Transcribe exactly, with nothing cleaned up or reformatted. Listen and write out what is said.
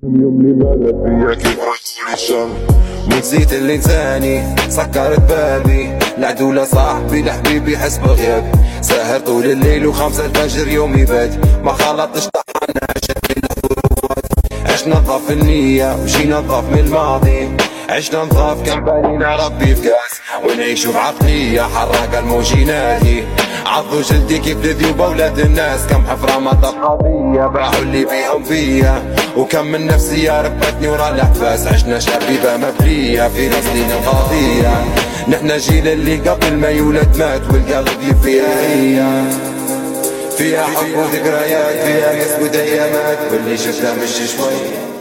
يوم اللي مالت بيا كيف عطولي الشر. ونسيت اللي نساني سكرت بابي، العدو لصاحبي لحبيبي حس بغيابي. ساهر طول الليل وخمسة الفجر يومي بات، ما خلطتش طحنا عشان الظروفات. عشنا نضاف النية وجينا نضاف من الماضي، عشنا نضاف كان بالينا ربي في كاس. ونعيشو بعقلية حراقة الموج ينادي، عضو جلدي كيف الذيوبة ولاد الناس. كم حفرة ما قضية باعوا اللي بيهم فيا، وكم من نفسية ربتني ورا الاحباس. عشنا شبيبة مبلية في سنين القضية، نحنا جيل اللي قبل ما يولد مات والقلب فيها هي. فيها حب وذكريات، فيها ناس وديامات، واللي شفتها مش شوي